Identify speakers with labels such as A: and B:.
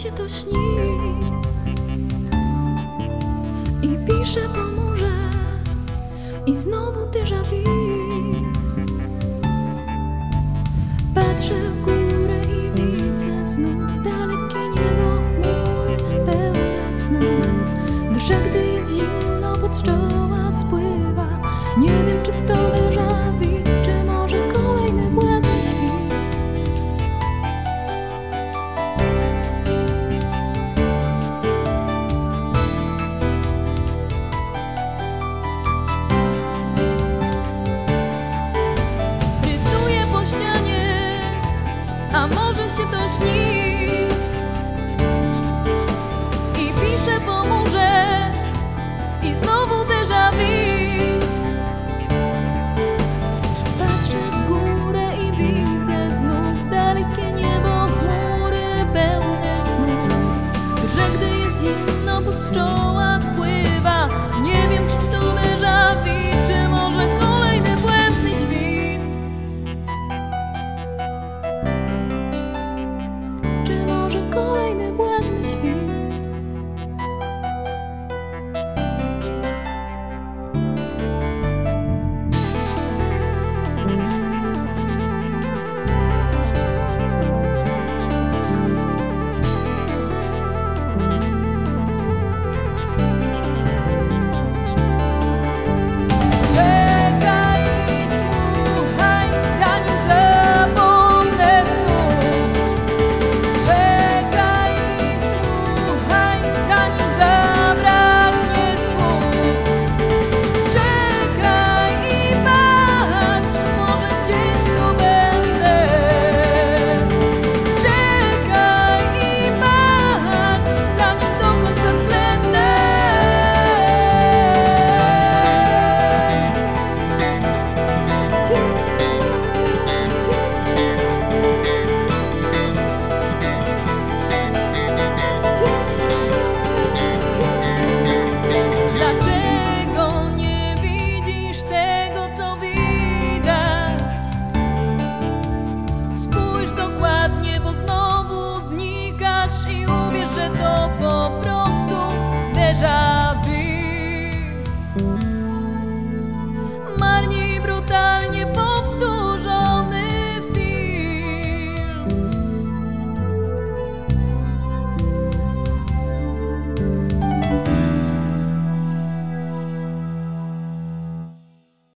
A: się to śni i piszę po murze i znowu déjà vu. Patrzę w górę i widzę znów dalekie niebo, chmury pełne snów. Drżę, gdy jest zimno, pod czoła spływa. Nie wiem, czy to déjà vu, czy może kolejny błędny świt. Rysuję po ścianie, a może się to śni, i piszę po murze i znowu déjà vu. Patrzę w górę i widzę znów dalekie niebo, chmury pełne snów. Drżę, gdy jest zimno, pod czoła spływa. Nie wiem, czy to déjà vu, czy może kolejny błędny świt. Czy może kolejny błędny świt. I uwierz, że to po prostu déjà vu.